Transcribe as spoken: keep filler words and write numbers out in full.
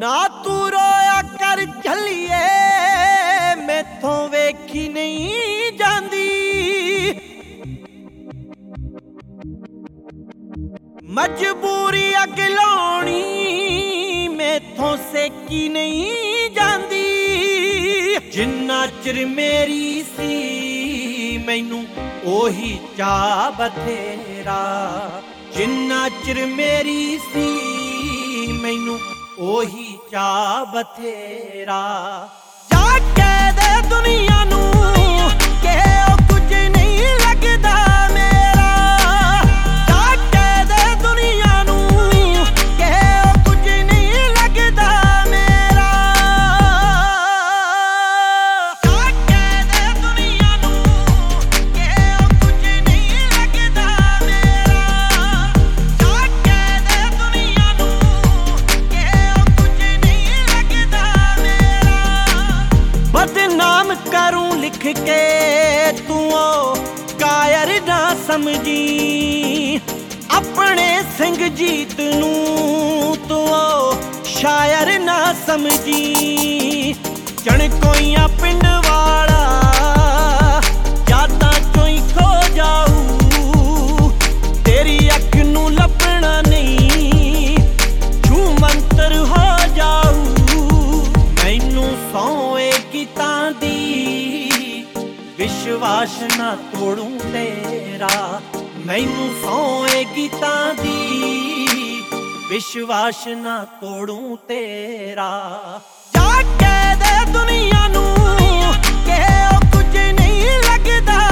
ना तू रोया कर झलिए मैथों वेखी नहीं जांदी। मजबूरी अग लाउणी मैथों सेकी नहीं जांदी। जिन्ना चिर मेरी सी मैनू ओही चा बथेरा। जिन्ना चिर मेरी सी मैनू ओही चा बथेरा। जाके दे दुनिया नू के ओ कुछ नहीं लगदा मेरा। जाके दे दुनिया नू के ओ कुछ नहीं लगदा मेरा। जाके दे दुनिया नू के ओ कुछ नहीं लगदा मेरा। जाके दे दुनिया नू के ओ कुछ नहीं लगदा मेरा। बदनाम करूं लिख के तू ओ कायर ना समझी। अपने सिंह जीत नू तू ओ शायर ना समझी। चणकोइयां पिंड वाला यादां चों ही खो जाऊ। तेरी अख नू लभना नहीं छू मंतर हो जाऊ। मैनू सौए गीतां दी विश्वास ना तोड़ूं तेरा। मैनू सौए गीतां दी विश्वास ना तोड़ूं तेरा। जाके दे दुनिया नू के ओ कुछ नहीं लगदा